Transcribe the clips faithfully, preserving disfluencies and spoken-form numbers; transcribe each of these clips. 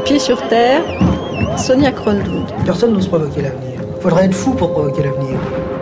pieds sur terre, Sonia Kronlund. Personne n'ose provoquer l'avenir. Faudrait être fou pour provoquer l'avenir.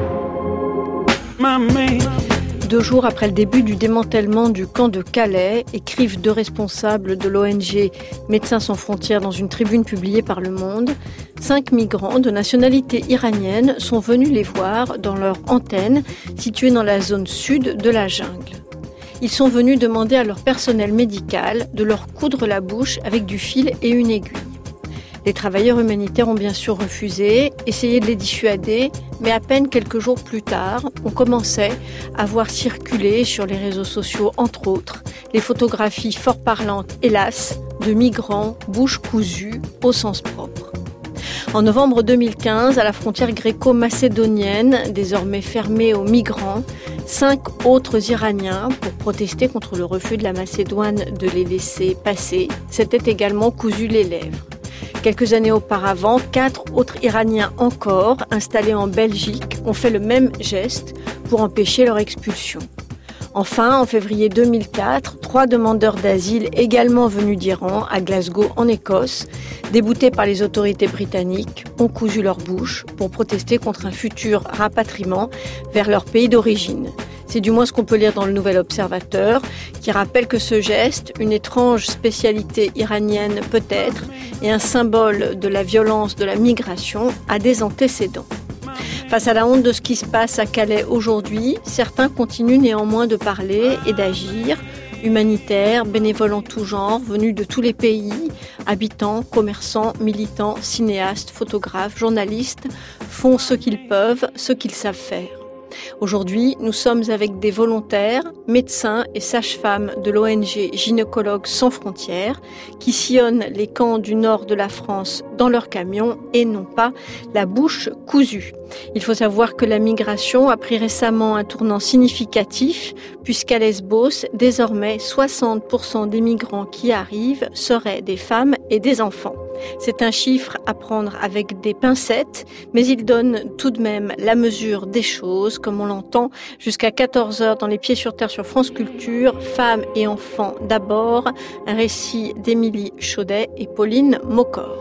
Deux jours après le début du démantèlement du camp de Calais, écrivent deux responsables de l'O N G Médecins sans frontières dans une tribune publiée par Le Monde, cinq migrants de nationalité iranienne sont venus les voir dans leur antenne située dans la zone sud de la jungle. Ils sont venus demander à leur personnel médical de leur coudre la bouche avec du fil et une aiguille. Les travailleurs humanitaires ont bien sûr refusé, essayé de les dissuader, mais à peine quelques jours plus tard, on commençait à voir circuler sur les réseaux sociaux, entre autres, les photographies fort parlantes, hélas, de migrants, bouche cousue, au sens propre. En novembre deux mille quinze, à la frontière gréco-macédonienne, désormais fermée aux migrants, cinq autres Iraniens, pour protester contre le refus de la Macédoine de les laisser passer, s'étaient également cousu les lèvres. Quelques années auparavant, quatre autres Iraniens encore, installés en Belgique, ont fait le même geste pour empêcher leur expulsion. Enfin, en février deux mille quatre, trois demandeurs d'asile également venus d'Iran, à Glasgow, en Écosse, déboutés par les autorités britanniques, ont cousu leur bouche pour protester contre un futur rapatriement vers leur pays d'origine. C'est du moins ce qu'on peut lire dans le Nouvel Observateur, qui rappelle que ce geste, une étrange spécialité iranienne peut-être, et un symbole de la violence de la migration, a des antécédents. Face à la honte de ce qui se passe à Calais aujourd'hui, certains continuent néanmoins de parler et d'agir. Humanitaires, bénévoles en tout genre, venus de tous les pays, habitants, commerçants, militants, cinéastes, photographes, journalistes, font ce qu'ils peuvent, ce qu'ils savent faire. Aujourd'hui, nous sommes avec des volontaires, médecins et sages-femmes de l'O N G Gynécologues sans frontières qui sillonnent les camps du nord de la France dans leurs camions et non pas la bouche cousue. Il faut savoir que la migration a pris récemment un tournant significatif puisqu'à Lesbos, désormais soixante pour cent des migrants qui arrivent seraient des femmes et des enfants. C'est un chiffre à prendre avec des pincettes, mais il donne tout de même la mesure des choses, comme on l'entend jusqu'à quatorze heures dans Les Pieds sur Terre sur France Culture, Femmes et enfants d'abord, un récit d'Émilie Chaudet et Pauline Mocor.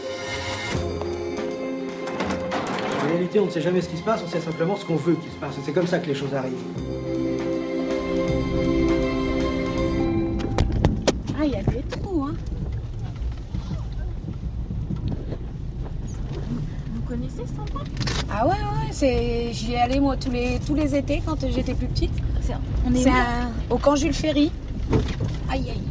En réalité, on ne sait jamais ce qui se passe, on sait simplement ce qu'on veut qu'il se passe. C'est comme ça que les choses arrivent. Ah, il y a des trous, hein. Vous connaissez cet endroit ? Ah ouais, ouais, c'est... j'y allais moi tous les, tous les étés quand j'étais plus petite. C'est, on est, c'est où, un... au camp Jules Ferry. Aïe, aïe.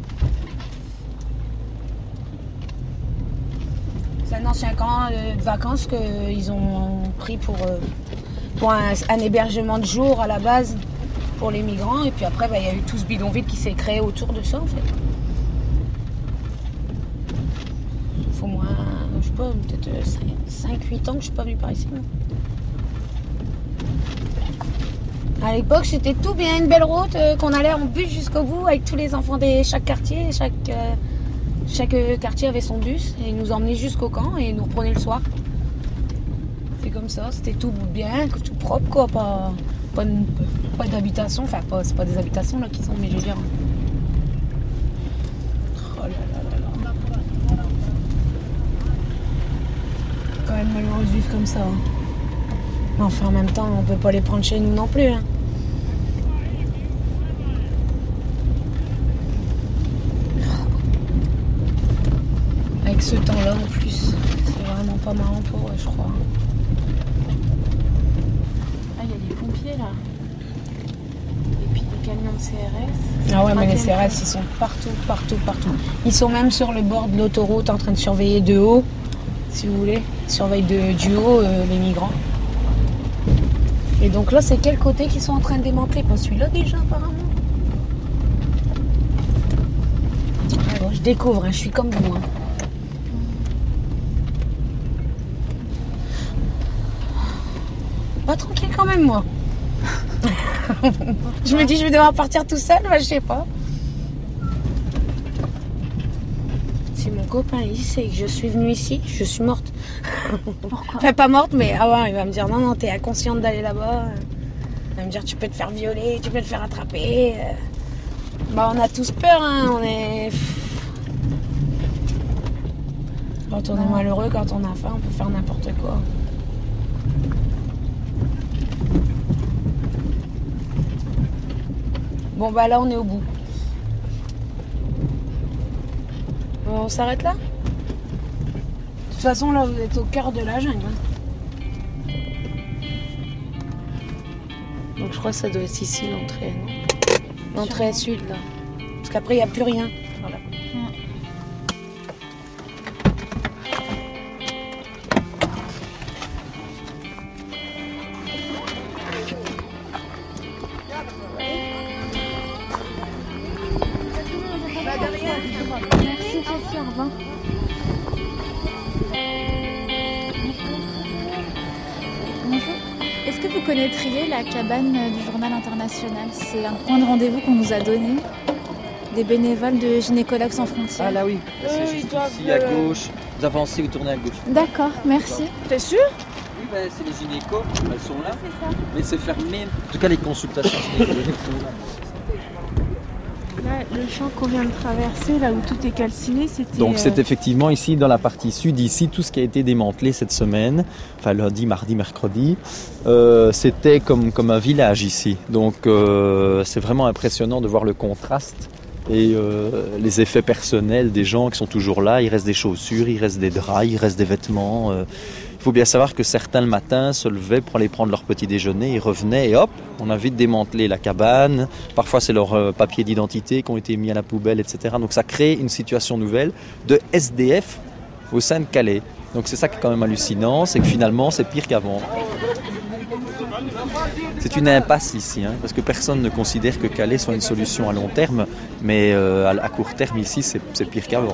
C'est un ancien camp de vacances qu'ils ont pris pour, pour un, un hébergement de jour à la base pour les migrants. Et puis après, bah, y a eu tout ce bidonville qui s'est créé autour de ça en fait. Il faut moins, je sais pas, peut-être cinq huit ans que je suis pas venue par ici. Moi. À l'époque, c'était tout bien, une belle route euh, qu'on allait en bus jusqu'au bout avec tous les enfants de chaque quartier. Chaque, euh, chaque quartier avait son bus et ils nous emmenaient jusqu'au camp et ils nous reprenaient le soir. C'est comme ça, c'était tout bien, tout propre quoi, pas, pas, pas d'habitation, enfin pas, c'est pas des habitations là qui sont, mais je veux dire. Oh là là là là. Quand même malheureux de vivre comme ça. Hein. Mais enfin en même temps, on peut pas les prendre chez nous non plus. Hein. Avec ce temps-là en plus, c'est vraiment pas marrant pour eux, je crois. Ah, il y a des pompiers là. Et puis des camions de C R S. Ah ouais, mais les C R S, ils sont partout, partout, partout. Ils sont même sur le bord de l'autoroute en train de surveiller de haut, si vous voulez. Ils surveillent de, du haut euh, les migrants. Et donc là, c'est quel côté qu'ils sont en train de démanteler ? Pas celui-là déjà, apparemment. Alors, je découvre, hein, je suis comme vous. Hein. Pas tranquille quand même, moi. Je me dis, je vais devoir partir tout seul, bah, je sais pas. Si mon copain il sait que je suis venue ici, je suis morte. Pourquoi ? Enfin, pas morte, mais ah ouais, il va me dire non, non, t'es inconsciente d'aller là-bas. Il va me dire, tu peux te faire violer, tu peux te faire attraper. Bah, on a tous peur, hein, on est. Quand on est malheureux, quand on a faim, on peut faire n'importe quoi. Bon bah là on est au bout. On s'arrête là ? De toute façon là vous êtes au cœur de la jungle. Hein. Donc je crois que ça doit être ici l'entrée, non ? L'entrée sud là. Parce qu'après il n'y a plus rien. Voilà. Merci, Jessie, au revoir. Bonjour. Est-ce que vous connaîtriez la cabane du Journal International ? C'est un point de rendez-vous qu'on nous a donné. Des bénévoles de Gynécologues sans frontières. Ah là oui, c'est juste ici à gauche. Vous avancez, vous tournez à gauche. D'accord, merci. T'es sûr ? Oui, ben, c'est les gynécos, elles sont là. C'est ça. Mais c'est fermé. En tout cas, les consultations gynécologiques sont là. Là, le champ qu'on vient de traverser, là où tout est calciné, c'était... Donc euh... c'est effectivement ici, dans la partie sud, ici, tout ce qui a été démantelé cette semaine, enfin lundi, mardi, mercredi, euh, c'était comme, comme un village ici. Donc euh, c'est vraiment impressionnant de voir le contraste et euh, les effets personnels des gens qui sont toujours là. Il reste des chaussures, il reste des draps, il reste des vêtements. Euh, Il faut bien savoir que certains le matin se levaient pour aller prendre leur petit déjeuner, ils revenaient et hop, on a vite démantelé la cabane. Parfois c'est leurs euh, papiers d'identité qui ont été mis à la poubelle, et cetera. Donc ça crée une situation nouvelle de S D F au sein de Calais. Donc c'est ça qui est quand même hallucinant, c'est que finalement c'est pire qu'avant. C'est une impasse ici, hein, parce que personne ne considère que Calais soit une solution à long terme, mais euh, à, à court terme ici c'est, c'est pire qu'avant.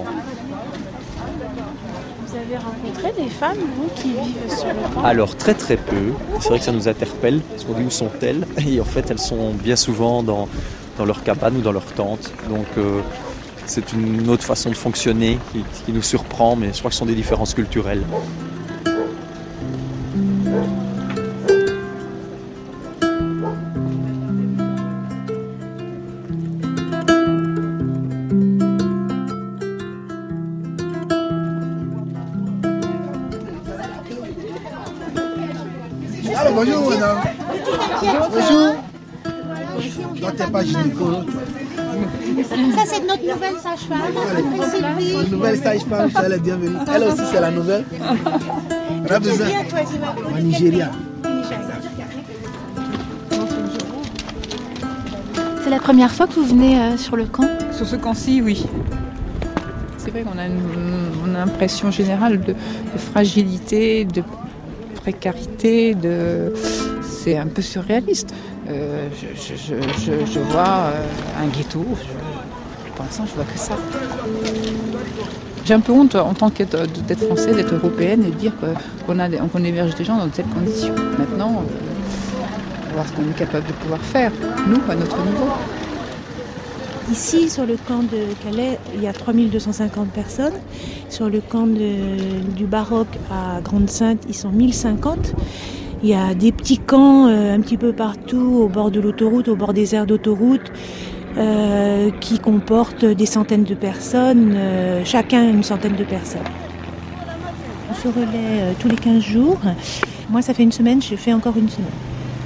Vous avez rencontré des femmes, vous, qui vivent sur le camp ? Alors très très peu, c'est vrai que ça nous interpelle, parce qu'on dit où sont-elles ? Et en fait elles sont bien souvent dans, dans leur cabane ou dans leur tente, donc euh, c'est une autre façon de fonctionner qui, qui nous surprend, mais je crois que ce sont des différences culturelles. Alors bonjour madame. Bonjour. Non, t'es pas gynéco. Ça c'est notre nouvelle sage-femme. Une nouvelle sage-femme, elle est bienvenue. Elle aussi c'est la nouvelle. On a besoin. En Nigeria. C'est la première fois que vous venez euh, sur le camp ? Sur ce camp-ci, oui. C'est vrai qu'on a une, une impression générale de, de fragilité, de précarité, de... c'est un peu surréaliste. Euh, je, je, je, je vois euh, un ghetto, je, pour l'instant je vois que ça. J'ai un peu honte en tant qu'être d'être française, d'être européenne et de dire qu'on, a des, qu'on héberge des gens dans de telles conditions. Maintenant, euh, on va voir ce qu'on est capable de pouvoir faire, nous, à notre niveau. Ici, sur le camp de Calais, il y a trois mille deux cent cinquante personnes. Sur le camp de, du Baroque à Grande-Synthe, ils sont mille cinquante. Il y a des petits camps euh, un petit peu partout, au bord de l'autoroute, au bord des aires d'autoroute, euh, qui comportent des centaines de personnes, euh, chacun une centaine de personnes. On se relaie euh, tous les quinze jours. Moi, ça fait une semaine, j'ai fait encore une semaine.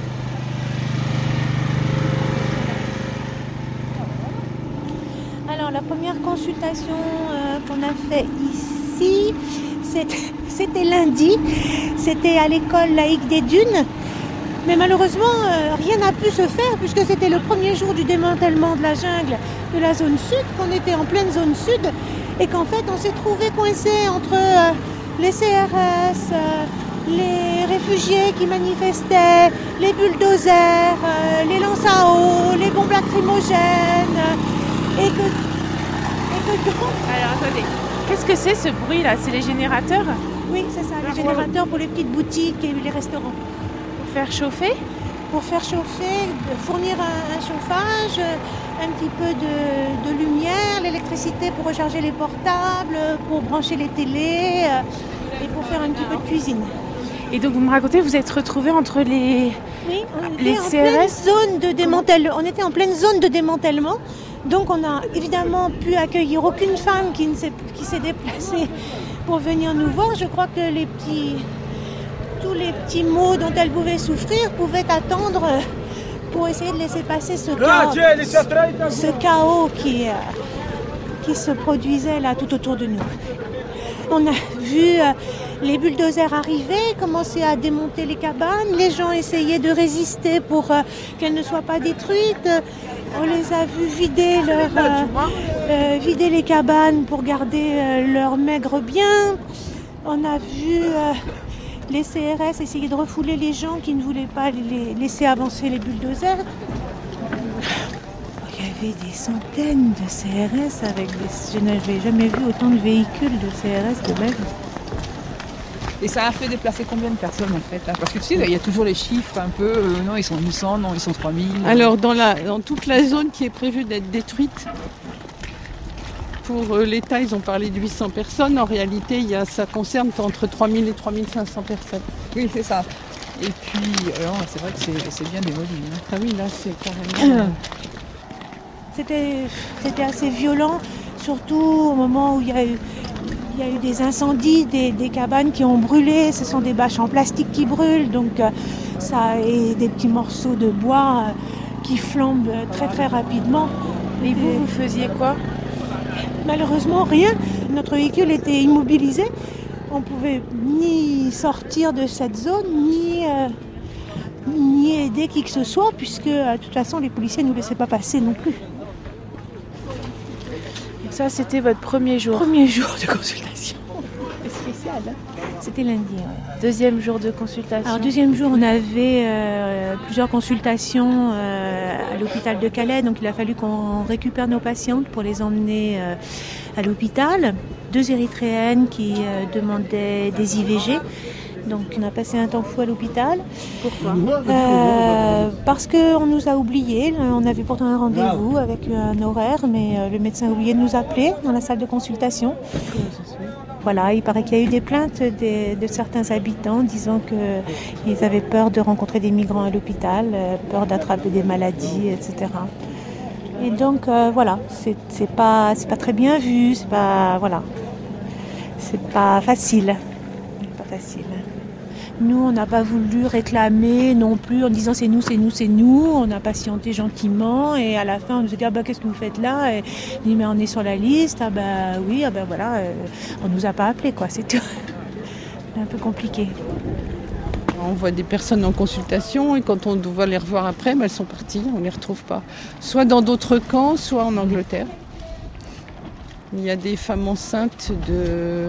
Alors, la première consultation euh, qu'on a fait ici, c'était, c'était lundi. C'était à l'école laïque des Dunes. Mais malheureusement, euh, rien n'a pu se faire puisque c'était le premier jour du démantèlement de la jungle de la zone sud, qu'on était en pleine zone sud et qu'en fait, on s'est trouvé coincé entre euh, les C R S, euh, les réfugiés qui manifestaient, les bulldozers, euh, les lances à eau, les bombes lacrymogènes et que... Et que donc... Alors attendez, qu'est-ce que c'est ce bruit là ? C'est les générateurs ? Oui, c'est ça, les générateurs pour les petites boutiques et les restaurants. Pour faire chauffer ? Pour faire chauffer, fournir un, un chauffage, un petit peu de, de lumière, l'électricité pour recharger les portables, pour brancher les télés et pour faire un petit peu de cuisine. Et donc vous me racontez, vous êtes retrouvés entre les, oui, on était les en C R S ? pleine zone de démantèlement. On était en pleine zone de démantèlement. Donc on n'a évidemment pu accueillir aucune femme qui, ne s'est, qui s'est déplacée pour venir nous voir. Je crois que les petits, tous les petits maux dont elle pouvait souffrir pouvaient attendre pour essayer de laisser passer ce chaos, ce chaos qui, euh, qui se produisait là tout autour de nous. On a vu euh, les bulldozers arriver, commencer à démonter les cabanes. Les gens essayaient de résister pour euh, qu'elles ne soient pas détruites. On les a vus vider, leur, euh, euh, vider les cabanes pour garder euh, leurs maigres biens. On a vu euh, les C R S essayer de refouler les gens qui ne voulaient pas les laisser avancer les bulldozers. Il y avait des centaines de C R S avec des... Je n'avais jamais vu autant de véhicules de C R S de ma vie. Et ça a fait déplacer combien de personnes en fait là? Parce que tu sais, il y a toujours les chiffres un peu, euh, non ils sont huit cents, non ils sont trois mille. Alors dans, la, dans toute la zone qui est prévue d'être détruite, pour euh, l'État ils ont parlé de huit cents personnes, en réalité il y a, ça concerne entre trois mille et trois mille cinq cents personnes. Oui c'est ça. Et puis, alors, c'est vrai que c'est, c'est bien démoli. Hein. Ah oui là c'est carrément... C'était, c'était assez violent, surtout au moment où il y a eu... Il y a eu des incendies, des, des cabanes qui ont brûlé, ce sont des bâches en plastique qui brûlent, donc euh, ça et des petits morceaux de bois euh, qui flambent très très rapidement. Et vous, et vous faisiez quoi? Malheureusement, rien. Notre véhicule était immobilisé. On ne pouvait ni sortir de cette zone, ni, euh, ni aider qui que ce soit, puisque de toute façon les policiers ne nous laissaient pas passer non plus. Ça, c'était votre premier jour. Premier jour de consultation. C'est spécial, hein? C'était lundi, ouais. Deuxième jour de consultation. Alors, deuxième jour, on avait euh, plusieurs consultations euh, à l'hôpital de Calais. Donc, il a fallu qu'on récupère nos patientes pour les emmener euh, à l'hôpital. Deux Érythréennes qui euh, demandaient des I V G. Donc on a passé un temps fou à l'hôpital. Pourquoi euh, Parce qu'on nous a oubliés. On avait pourtant un rendez-vous avec un horaire, mais le médecin a oublié de nous appeler dans la salle de consultation. Voilà, il paraît qu'il y a eu des plaintes de, de certains habitants disant qu'ils avaient peur de rencontrer des migrants à l'hôpital, peur d'attraper des maladies, et cetera. Et donc euh, voilà, c'est, c'est pas, c'est pas très bien vu, c'est pas, voilà, c'est pas facile. Pas facile. Nous, on n'a pas voulu réclamer non plus en disant c'est nous, c'est nous, c'est nous. On a patienté gentiment et à la fin, on nous a dit ah ben, qu'est-ce que vous faites là? Et on dit mais on est sur la liste. Ah ben oui, ah ben voilà, euh, on nous a pas appelé quoi, c'est tout. C'est un peu compliqué. On voit des personnes en consultation et quand on doit les revoir après, ben, elles sont parties, on ne les retrouve pas. Soit dans d'autres camps, soit en Angleterre. Il y a des femmes enceintes de...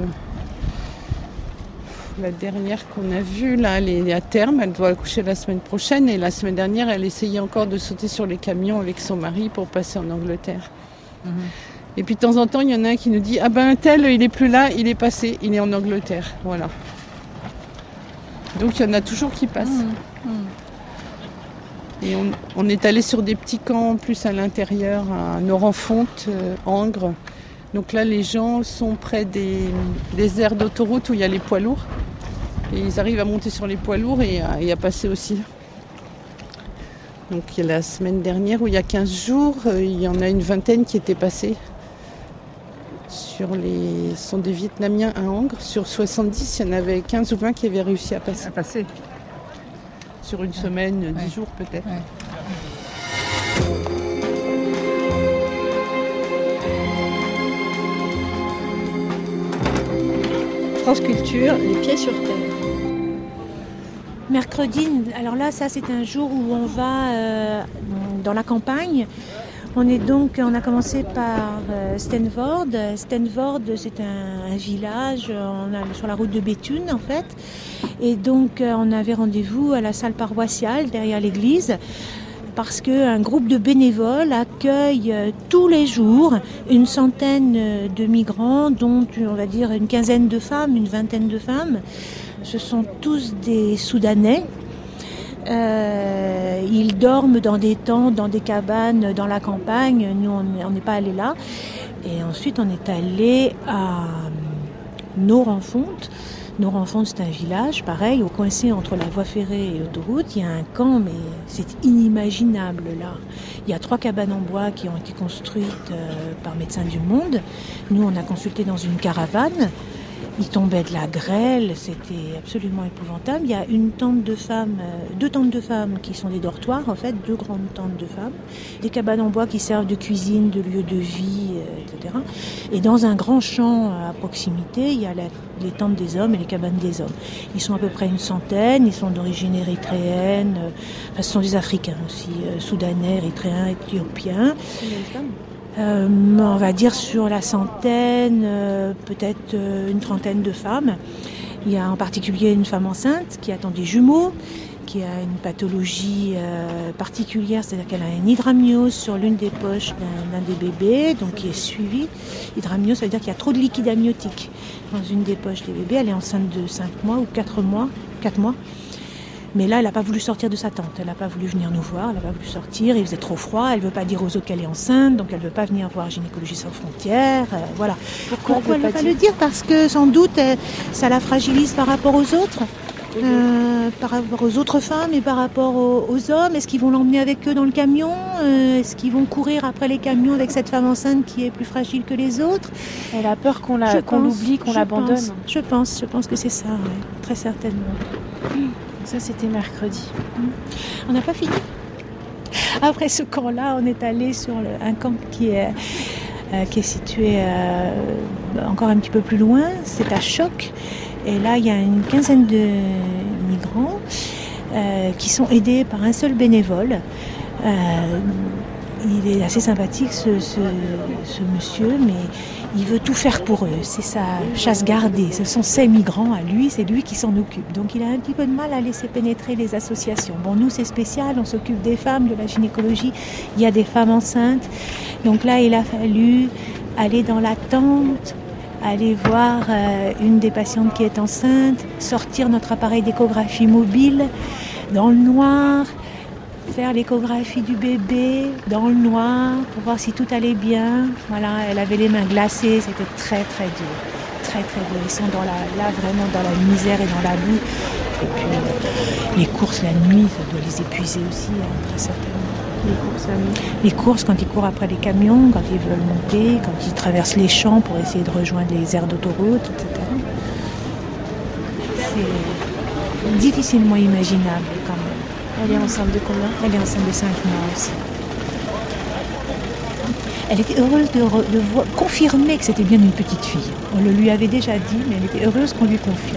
La dernière qu'on a vue, là, elle est à terme, elle doit accoucher la semaine prochaine. Et la semaine dernière, elle essayait encore de sauter sur les camions avec son mari pour passer en Angleterre. Mmh. Et puis de temps en temps, il y en a un qui nous dit « Ah ben un tel, il n'est plus là, il est passé, il est en Angleterre. » Voilà. Donc il y en a toujours qui passent. Mmh. Mmh. Et on, on est allé sur des petits camps plus à l'intérieur, à Norenfonte, euh, Angres. Donc là, les gens sont près des, des aires d'autoroute où il y a les poids lourds. Et ils arrivent à monter sur les poids lourds et à, et à passer aussi. Donc il y a la semaine dernière, où il y a quinze jours, il y en a une vingtaine qui étaient passés. Sur les, ce sont des Vietnamiens à Angres. Sur soixante-dix, il y en avait quinze ou vingt qui avaient réussi à passer. À passer. Sur une semaine, ouais. dix jours peut-être. Ouais. France Culture, les pieds sur terre. Mercredi, alors là, ça c'est un jour où on va euh, dans la campagne. On est donc, on a commencé par euh, Stenvoorde. Stenvoorde, c'est un, un village on a, sur la route de Béthune en fait. Et donc, euh, on avait rendez-vous à la salle paroissiale derrière l'église. Parce qu'un groupe de bénévoles accueille euh, tous les jours une centaine de migrants, dont on va dire une quinzaine de femmes, une vingtaine de femmes. Ce sont tous des Soudanais. Euh, ils dorment dans des tentes, dans des cabanes, dans la campagne. Nous, on n'est pas allés là. Et ensuite, on est allé à Norenfonte. Norenfonte, c'est un village, pareil, au coincé entre la voie ferrée et l'autoroute. Il y a un camp, mais c'est inimaginable là. Il y a trois cabanes en bois qui ont été construites euh, par Médecins du Monde. Nous, on a consulté dans une caravane. Il tombait de la grêle, c'était absolument épouvantable. Il y a une tente de femmes, euh, deux tentes de femmes qui sont des dortoirs, en fait, deux grandes tentes de femmes, des cabanes en bois qui servent de cuisine, de lieu de vie, euh, et cetera. Et dans un grand champ à proximité, il y a la, les tentes des hommes et les cabanes des hommes. Ils sont à peu près une centaine, ils sont d'origine érythréenne, euh, enfin, ce sont des Africains aussi, euh, soudanais, érythréens, éthiopiens. Euh, on va dire sur la centaine, euh, peut-être euh, une trentaine de femmes. Il y a en particulier une femme enceinte qui attend des jumeaux, qui a une pathologie euh, particulière, c'est-à-dire qu'elle a une hydramniose sur l'une des poches d'un, d'un des bébés, donc qui est suivie. Hydramniose, ça veut dire qu'il y a trop de liquide amniotique dans une des poches des bébés. Elle est enceinte de cinq mois ou quatre mois, quatre mois. Mais là, elle n'a pas voulu sortir de sa tente. Elle n'a pas voulu venir nous voir. Elle n'a pas voulu sortir. Il faisait trop froid. Elle ne veut pas dire aux autres qu'elle est enceinte. Donc, elle ne veut pas venir voir Gynécologie sans frontières. Euh, voilà. Pourquoi, Pourquoi elle ne veut pas, pas le dire ? Parce que, sans doute, euh, ça la fragilise par rapport aux autres. Euh, par rapport aux autres femmes et par rapport aux, aux hommes. Est-ce qu'ils vont l'emmener avec eux dans le camion ? euh, Est-ce qu'ils vont courir après les camions avec cette femme enceinte qui est plus fragile que les autres ? Elle a peur qu'on, la, qu'on pense, l'oublie, qu'on l'abandonne. Pense, je pense, je pense que c'est ça, ouais, très certainement. Ça, c'était mercredi. On n'a pas fini. Après ce camp-là, on est allé sur le, un camp qui est, euh, qui est situé euh, encore un petit peu plus loin. C'est à Choc. Et là, il y a une quinzaine de migrants euh, qui sont aidés par un seul bénévole. Euh, il est assez sympathique, ce, ce, ce monsieur, mais il veut tout faire pour eux. C'est sa chasse gardée. Ce sont ses migrants à lui, c'est lui qui s'en occupe. Donc il a un petit peu de mal à laisser pénétrer les associations. Bon, nous, c'est spécial, on s'occupe des femmes, de la gynécologie. Il y a des femmes enceintes. Donc là, il a fallu aller dans la tente, aller voir euh, une des patientes qui est enceinte, sortir notre appareil d'échographie mobile dans le noir, faire l'échographie du bébé dans le noir pour voir si tout allait bien. Voilà, elle avait les mains glacées, c'était très très dur, très très dur. Ils sont dans la, là vraiment dans la misère et dans la boue. Et puis euh, les courses la nuit, ça doit les épuiser aussi, hein, très certainement. Les courses la nuit. Les courses quand ils courent après les camions, quand ils veulent monter, quand ils traversent les champs pour essayer de rejoindre les aires d'autoroute, et cetera. C'est difficilement imaginable quand même. Elle est enceinte de combien ? Elle est enceinte de cinq mois aussi. Elle était heureuse de, re, de voir, confirmer que c'était bien une petite fille. On le lui avait déjà dit, mais elle était heureuse qu'on lui confirme.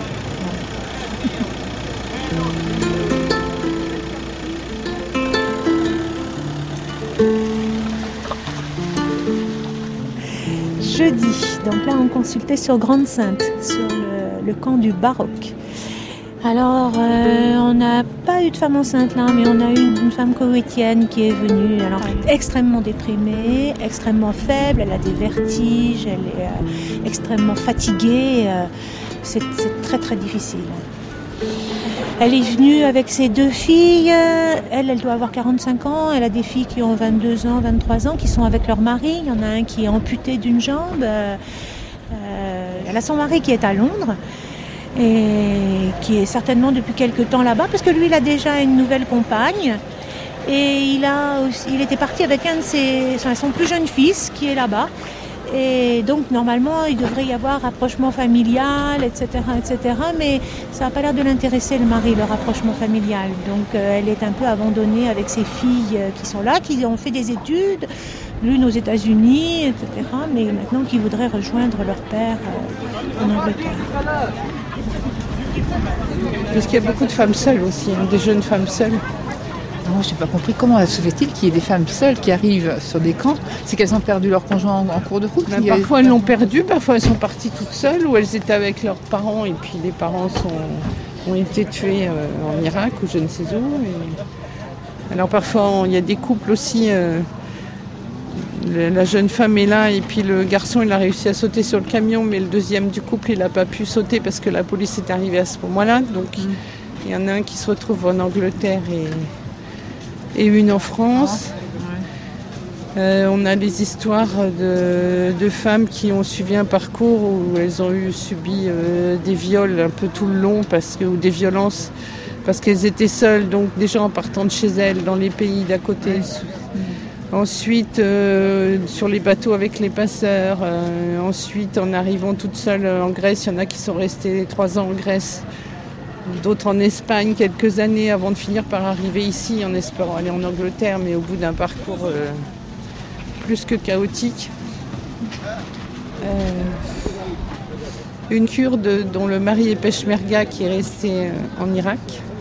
Jeudi, donc là on consultait sur Grande-Sainte, sur le, le camp du Baroque. Alors, euh, on n'a pas eu de femme enceinte là, mais on a eu une femme koweïtienne qui est venue, alors extrêmement déprimée, extrêmement faible, elle a des vertiges, elle est euh, extrêmement fatiguée, euh, c'est, c'est très très difficile. Elle est venue avec ses deux filles, elle, elle doit avoir quarante-cinq ans, elle a des filles qui ont vingt-deux ans, vingt-trois ans, qui sont avec leur mari, il y en a un qui est amputé d'une jambe, euh, elle a son mari qui est à Londres, et qui est certainement depuis quelque temps là-bas, parce que lui, il a déjà une nouvelle compagne. Et il, a aussi, il était parti avec un de ses, enfin, son plus jeune fils qui est là-bas. Et donc, normalement, il devrait y avoir rapprochement familial, et cetera, et cetera. Mais ça n'a pas l'air de l'intéresser, le mari, le rapprochement familial. Donc, euh, elle est un peu abandonnée avec ses filles euh, qui sont là, qui ont fait des études, l'une aux États-Unis, et cetera. Mais maintenant, qui voudraient rejoindre leur père euh, en Angleterre. Parce qu'il y a beaucoup de femmes seules aussi, hein, des jeunes femmes seules. Moi, je n'ai pas compris comment se fait-il qu'il y ait des femmes seules qui arrivent sur des camps. C'est qu'elles ont perdu leur conjoint en, en cours de route. Ben, parfois a... elles l'ont perdu, parfois elles sont parties toutes seules ou elles étaient avec leurs parents et puis les parents sont, ont été tués euh, en Irak ou je ne sais où. Et... Alors parfois il y a des couples aussi. Euh... La jeune femme est là et puis le garçon il a réussi à sauter sur le camion, mais le deuxième du couple il n'a pas pu sauter parce que la police est arrivée à ce moment-là. Donc mmh. il y en a un qui se retrouve en Angleterre et, et une en France. Ouais. Euh, on a des histoires de, de femmes qui ont suivi un parcours où elles ont eu subi euh, des viols un peu tout le long parce que, ou des violences parce qu'elles étaient seules, donc déjà en partant de chez elles dans les pays d'à côté. Ouais. Ensuite, euh, sur les bateaux avec les passeurs. Euh, ensuite, en arrivant toute seule en Grèce, il y en a qui sont restés trois ans en Grèce. D'autres en Espagne, quelques années avant de finir par arriver ici en espérant aller en Angleterre, mais au bout d'un parcours euh, plus que chaotique. Euh, une Kurde dont le mari est peshmerga qui est resté en Irak.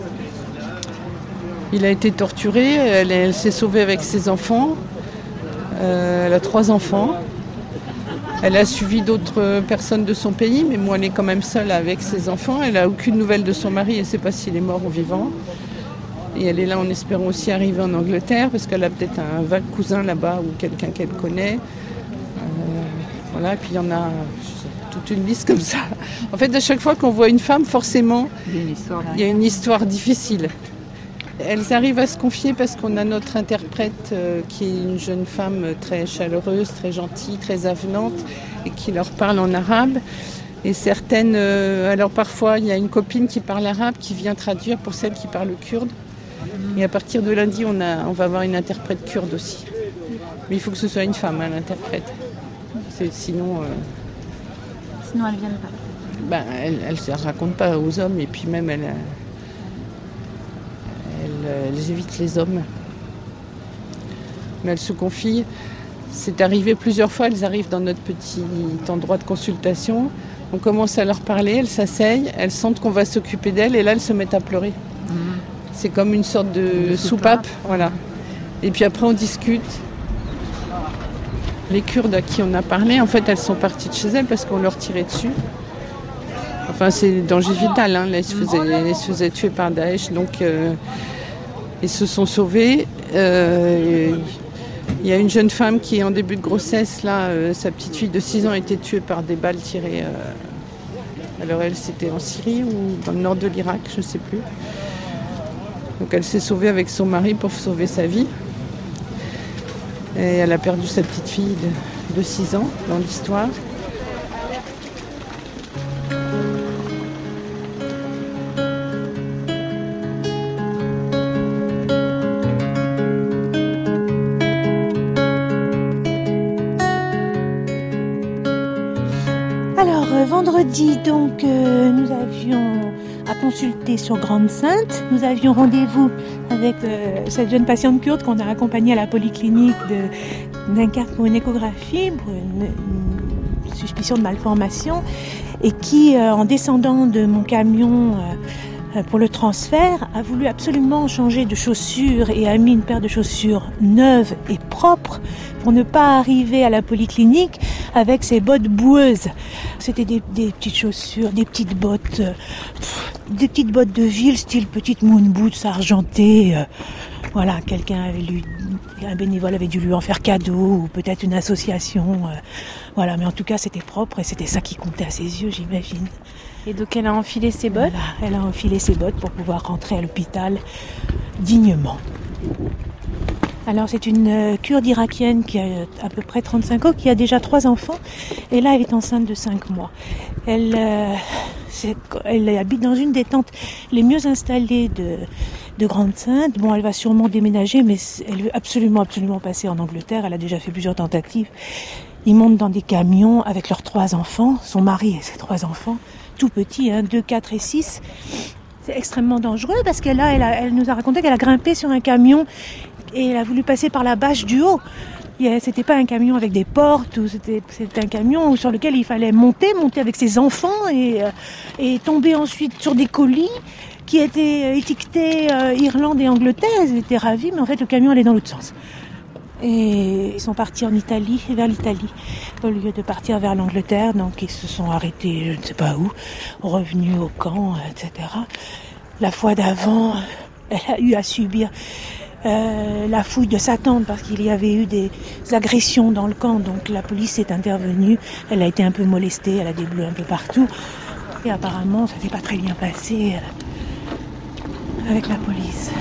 Il a été torturé, elle, elle s'est sauvée avec ses enfants. Euh, elle a trois enfants. Elle a suivi d'autres personnes de son pays, mais moi elle est quand même seule avec ses enfants. Elle n'a aucune nouvelle de son mari, elle ne sait pas s'il est mort ou vivant. Et elle est là en espérant aussi arriver en Angleterre, parce qu'elle a peut-être un vague cousin là-bas ou quelqu'un qu'elle connaît. Euh, voilà, et puis il y en a toute une liste comme ça. En fait, à chaque fois qu'on voit une femme, forcément, il y a une histoire difficile. Elles arrivent à se confier parce qu'on a notre interprète euh, qui est une jeune femme très chaleureuse, très gentille, très avenante et qui leur parle en arabe. Et certaines, euh, alors parfois il y a une copine qui parle arabe qui vient traduire pour celle qui parle kurde. Et à partir de lundi, on, a, on va avoir une interprète kurde aussi. Mais il faut que ce soit une femme, hein, l'interprète. C'est, sinon... Euh, sinon elles ne viennent pas. Ben, elle ne se raconte pas aux hommes et puis même elle... Elles évitent les hommes. Mais elles se confient. C'est arrivé plusieurs fois, elles arrivent dans notre petit endroit de consultation. On commence à leur parler, elles s'asseyent, elles sentent qu'on va s'occuper d'elles et là elles se mettent à pleurer. Mmh. C'est comme une sorte de, de soupape. Voilà. Et puis après on discute. Les Kurdes à qui on a parlé, en fait elles sont parties de chez elles parce qu'on leur tirait dessus. Enfin c'est danger vital, hein. Là, ils, se faisaient, ils se faisaient tuer par Daesh. Donc euh, ils se sont sauvés. Euh, il y a une jeune femme qui est en début de grossesse, là, euh, sa petite fille de six ans a été tuée par des balles tirées. Euh, alors elle, c'était en Syrie ou dans le nord de l'Irak, je ne sais plus. Donc elle s'est sauvée avec son mari pour sauver sa vie. Et elle a perdu sa petite fille de, de six ans dans l'histoire. Vendredi, donc, euh, nous avions à consulter sur Grande-Synthe. Nous avions rendez-vous avec euh, cette jeune patiente kurde qu'on a accompagnée à la polyclinique de, d'un cas pour une échographie, pour une, une suspicion de malformation, et qui, euh, en descendant de mon camion euh, pour le transfert, a voulu absolument changer de chaussures et a mis une paire de chaussures neuves et propres pour ne pas arriver à la polyclinique avec ses bottes boueuses. C'était des, des petites chaussures, des petites bottes, euh, pff, des petites bottes de ville, style petite moon boots argentées. Euh, voilà, quelqu'un avait lu, un bénévole avait dû lui en faire cadeau, ou peut-être une association. Euh, voilà, mais en tout cas, c'était propre et c'était ça qui comptait à ses yeux, j'imagine. Et donc, elle a enfilé ses bottes ? Voilà, elle a enfilé ses bottes pour pouvoir rentrer à l'hôpital dignement. Alors c'est une Kurde irakienne qui a à peu près trente-cinq ans, qui a déjà trois enfants, et là elle est enceinte de cinq mois. Elle, euh, c'est, elle habite dans une des tentes les mieux installées de, de Grande-Synthe. Bon, elle va sûrement déménager, mais elle veut absolument, absolument passer en Angleterre. Elle a déjà fait plusieurs tentatives. Ils montent dans des camions avec leurs trois enfants, son mari et ses trois enfants, tout petits, hein, deux, quatre et six. C'est extrêmement dangereux parce qu'elle a, elle, a, elle nous a raconté qu'elle a grimpé sur un camion et elle a voulu passer par la bâche du haut. C'était pas un camion avec des portes, ou c'était, c'était un camion sur lequel il fallait monter, monter avec ses enfants et, et tomber ensuite sur des colis qui étaient étiquetés euh, Irlande et Angleterre. Ils étaient ravis, mais en fait le camion allait dans l'autre sens. Et ils sont partis en Italie, vers l'Italie, au lieu de partir vers l'Angleterre. Donc ils se sont arrêtés, je ne sais pas où, revenus au camp, et cetera. La fois d'avant, elle a eu à subir Euh, la fouille de sa tante parce qu'il y avait eu des agressions dans le camp, donc la police est intervenue, elle a été un peu molestée, elle a des bleus un peu partout et apparemment ça s'est pas très bien passé euh, avec la police.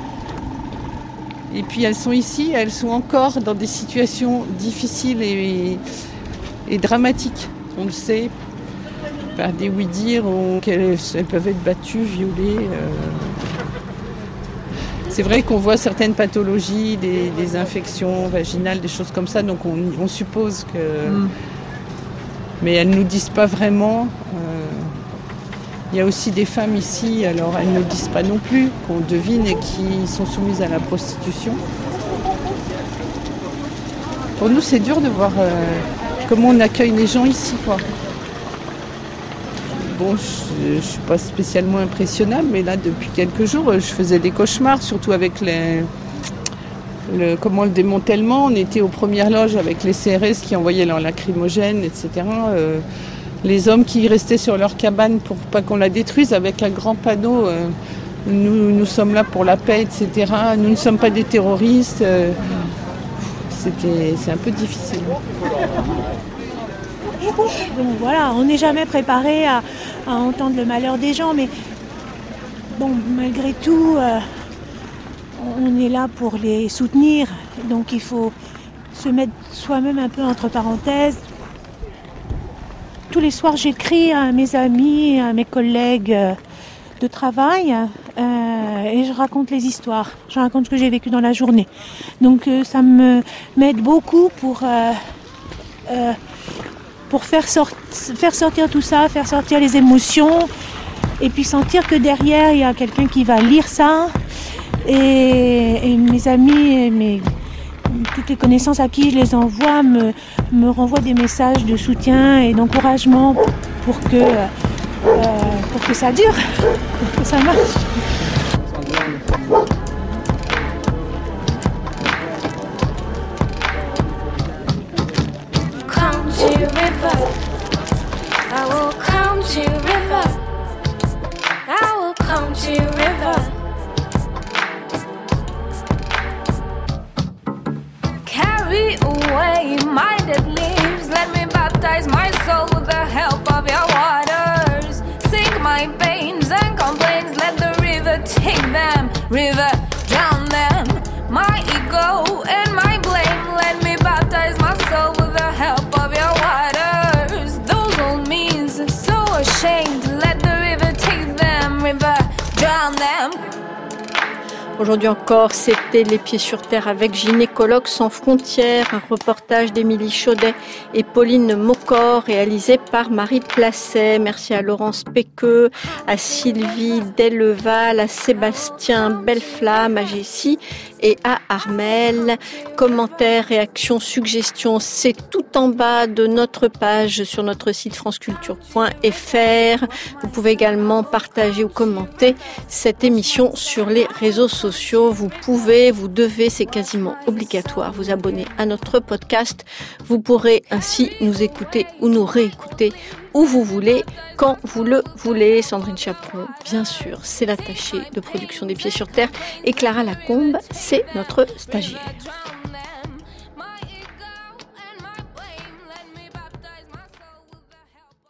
Et puis elles sont ici, elles sont encore dans des situations difficiles et, et dramatiques, on le sait, par des oui-dire, qu'elles elles peuvent être battues, violées. Euh... c'est vrai qu'on voit certaines pathologies, des, des infections vaginales, des choses comme ça, donc on, on suppose que... Mm. Mais elles ne nous disent pas vraiment. Il euh, y a aussi des femmes ici, alors elles ne nous disent pas non plus, qu'on devine et qui sont soumises à la prostitution. Pour nous, c'est dur de voir euh, comment on accueille les gens ici, quoi. Bon, je ne suis pas spécialement impressionnable, mais là, depuis quelques jours, je faisais des cauchemars, surtout avec les, le, comment, le démantèlement. On était aux premières loges avec les C R S qui envoyaient leurs lacrymogènes, et cetera. Euh, les hommes qui restaient sur leur cabane pour pas qu'on la détruise avec un grand panneau. Euh, nous, nous sommes là pour la paix, et cetera. Nous ne sommes pas des terroristes. Euh, c'était, c'est un peu difficile. Bon, voilà, on n'est jamais préparé à, à entendre le malheur des gens, mais bon, malgré tout, euh, on est là pour les soutenir, donc il faut se mettre soi-même un peu entre parenthèses. Tous les soirs, j'écris à mes amis, à mes collègues de travail, euh, et je raconte les histoires, je raconte ce que j'ai vécu dans la journée. Donc euh, ça me m'aide beaucoup pour... Euh, euh, pour faire, sort- faire sortir tout ça, faire sortir les émotions et puis sentir que derrière il y a quelqu'un qui va lire ça et, et mes amis et mes, toutes les connaissances à qui je les envoie me, me renvoient des messages de soutien et d'encouragement pour que, euh, pour que ça dure, pour que ça marche. I will come to you, river. I will come to you, river. Carry away my dead leaves. Let me baptize my soul with the help of your waters. Sink my pains and complaints. Let the river take them. River, drown them. My ego and my blame. Let me baptize my soul with the help of your waters. Those old means so ashamed. Let the river take them. River, drown them. Aujourd'hui encore, c'était Les Pieds sur Terre avec Gynécologues sans frontières, un reportage d'Émilie Chaudet et Pauline Maucor, réalisé par Marie Placet. Merci à Laurence Péqueux, à Sylvie Delleval, à Sébastien Belleflamme, à Jessie et à Armel. Commentaires, réactions, suggestions, c'est tout en bas de notre page sur notre site franceculture point f r. Vous pouvez également partager ou commenter cette émission sur les réseaux sociaux. Vous pouvez, vous devez, c'est quasiment obligatoire, vous abonner à notre podcast. Vous pourrez ainsi nous écouter ou nous réécouter où vous voulez, quand vous le voulez. Sandrine Chaperon, bien sûr, c'est l'attachée de production des Pieds sur Terre et Clara Lacombe, c'est notre stagiaire.